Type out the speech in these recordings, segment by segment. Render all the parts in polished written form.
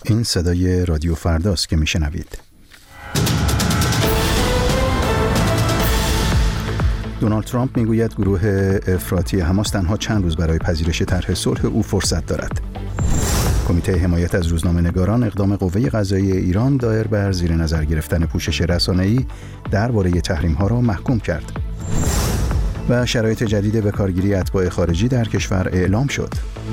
این صدای رادیو فرداست که میشنوید. دونالد ترامپ میگوید گروه افراطی حماس تنها چند روز برای پذیرش طرح صلح او فرصت دارد. کمیته حمایت از روزنامه‌نگاران اقدام قوه قضاییه ایران دایر بر زیر نظر گرفتن پوشش رسانه‌ای درباره تحریم‌ها را محکوم کرد. و شرایط جدید به کارگیری اتباع خارجی در کشور اعلام شد.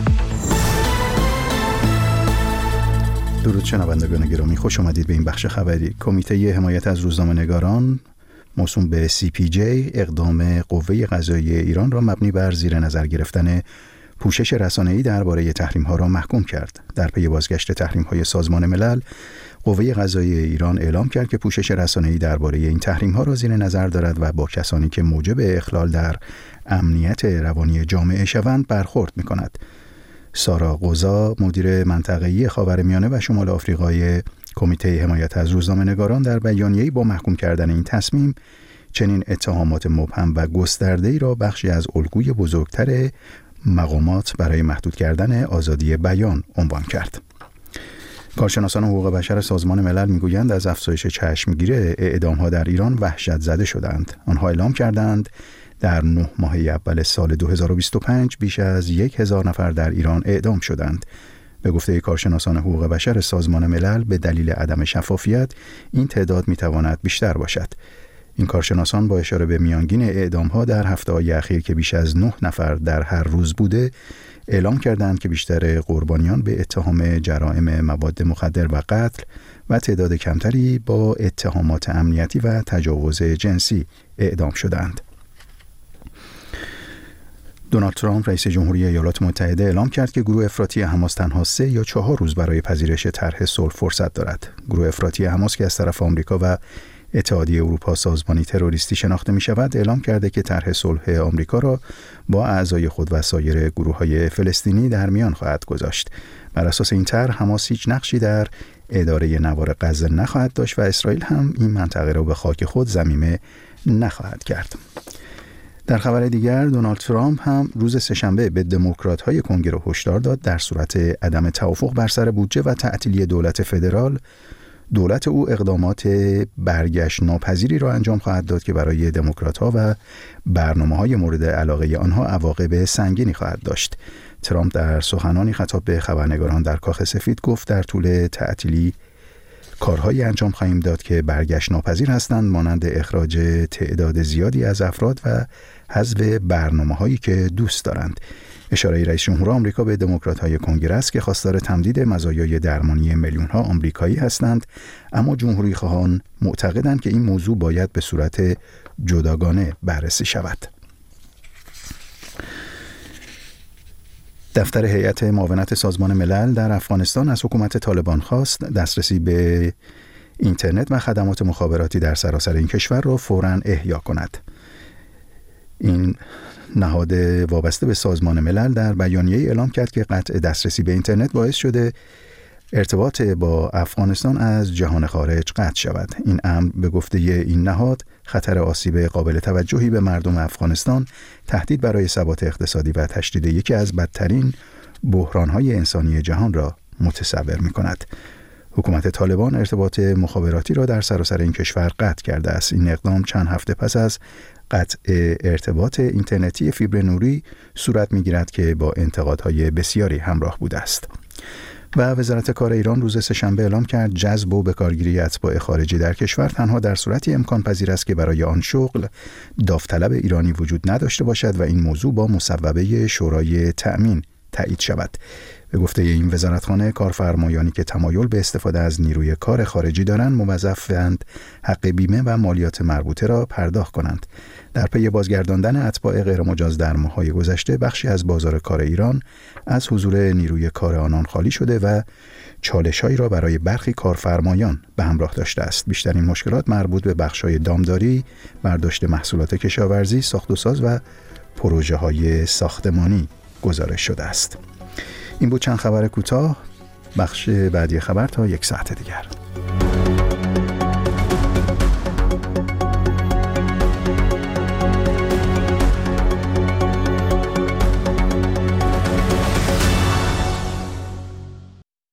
درود شنوندگان گرامی، خوش آمدید به این بخش خبری. کمیته حمایت از روزنامه‌نگاران موسوم به CPJ اقدام قوه قضاییه ایران را مبنی بر زیر نظر گرفتن پوشش رسانه‌ای درباره تحریم‌ها را محکوم کرد. در پی بازگشت تحریم‌های سازمان ملل، قوه قضاییه ایران اعلام کرد که پوشش رسانه‌ای درباره این تحریم‌ها را زیر نظر دارد و با کسانی که موجب اخلال در امنیت روانی جامعه شوند برخورد می‌کند. سارا قوزا، مدیر منطقه‌ای خاورمیانه و شمال آفریقای کمیته حمایت از روزنامه‌نگاران، در بیانیه‌ای با محکوم کردن این تصمیم چنین اتهامات مبهم و گسترده‌ای را بخشی از الگوی بزرگتر مقامات برای محدود کردن آزادی بیان عنوان کرد. کارشناسان حقوق بشر سازمان ملل میگویند از افزایش چشمگیر اعدام‌ها در ایران وحشت زده شدند. آنها اعلام کردند در 9 ماه اول سال 2025 بیش از 1000 نفر در ایران اعدام شدند. به گفته کارشناسان حقوق بشر سازمان ملل، به دلیل عدم شفافیت این تعداد میتواند بیشتر باشد. این کارشناسان با اشاره به میانگین اعدام‌ها در هفته‌های اخیر که بیش از 9 نفر در هر روز بوده، اعلام کردند که بیشتر قربانیان به اتهام جرائم مواد مخدر و قتل و تعداد کمتری با اتهامات امنیتی و تجاوز جنسی اعدام شدند. دونالد ترامپ رئیس جمهوری ایالات متحده اعلام کرد که گروه افراطی حماس تنها 3 یا 4 روز برای پذیرش طرح صلح فرصت دارد. گروه افراطی حماس که از طرف آمریکا و اتحادیه اروپا سازمانی تروریستی شناخته می شود، اعلام کرده که طرح صلح آمریکا را با اعضای خود و سایر گروه‌های فلسطینی در میان خواهد گذاشت. بر اساس این طرح حماس هیچ نقشی در اداره نوار غزه نخواهد داشت و اسرائیل هم این منطقه را به خاک خود ضمیمه نخواهد کرد. در خبر دیگر، دونالد ترامپ هم روز سه‌شنبه به دموکرات‌های کنگره هشدار داد در صورت عدم توافق بر سر بودجه و تعطیلی دولت فدرال، دولت او اقدامات برگشت ناپذیری را انجام خواهد داد که برای دموکرات‌ها و برنامه‌های مورد علاقه آنها عواقب سنگینی خواهد داشت. ترامپ در سخنانی خطاب به خبرنگاران در کاخ سفید گفت در طول تعطیلی کارهایی انجام خواهیم داد که برگشت ناپذیر هستند، مانند اخراج تعداد زیادی از افراد و حذف برنامه‌هایی که دوست دارند. اشاره رئیس جمهور آمریکا به دموکرات‌های کنگره است که خواستار تمدید مزایای درمانی میلیون‌ها آمریکایی هستند، اما جمهوری‌خواهان معتقدند که این موضوع باید به صورت جداگانه بررسی شود. دفتر هیئت معاونت سازمان ملل در افغانستان از حکومت طالبان خواست دسترسی به اینترنت و خدمات مخابراتی در سراسر این کشور را فوراً احیا کند. این نهاد وابسته به سازمان ملل در بیانیه اعلام کرد که قطع دسترسی به اینترنت باعث شده ارتباط با افغانستان از جهان خارج قطع شود. این امر به گفته این نهاد خطر آسیب قابل توجهی به مردم افغانستان، تهدید برای ثبات اقتصادی و تشدید یکی از بدترین بحران‌های انسانی جهان را متصور می‌کند. حکومت طالبان ارتباط مخابراتی را در سراسر این کشور قطع کرده است. این اقدام چند هفته پس از قطع ارتباط اینترنتی فیبر نوری صورت می‌گیرد که با انتقادهای بسیاری همراه بوده است. و وزارت کار ایران روز سه‌شنبه اعلام کرد جذب و بکارگیری اتباع خارجی در کشور تنها در صورتی امکان پذیر است که برای آن شغل داوطلب ایرانی وجود نداشته باشد و این موضوع با مصوبه شورای تأمین تایید شود. به گفته این وزارتخانه، کارفرمایانی که تمایل به استفاده از نیروی کار خارجی دارند موظفند حق بیمه و مالیات مربوطه را پرداخت کنند. در پی بازگرداندن اتباع غیرمجاز در ماه‌های گذشته، بخشی از بازار کار ایران از حضور نیروی کار آنان خالی شده و چالش‌هایی را برای برخی کارفرمایان به همراه داشته است. بیشترین مشکلات مربوط به بخش‌های دامداری، برداشت محصولات کشاورزی، ساخت و ساز و پروژه‌های ساختمانی گزارش شده است. این بود چند خبر کوتاه. بخش بعدی خبر تا 1 ساعت دیگر.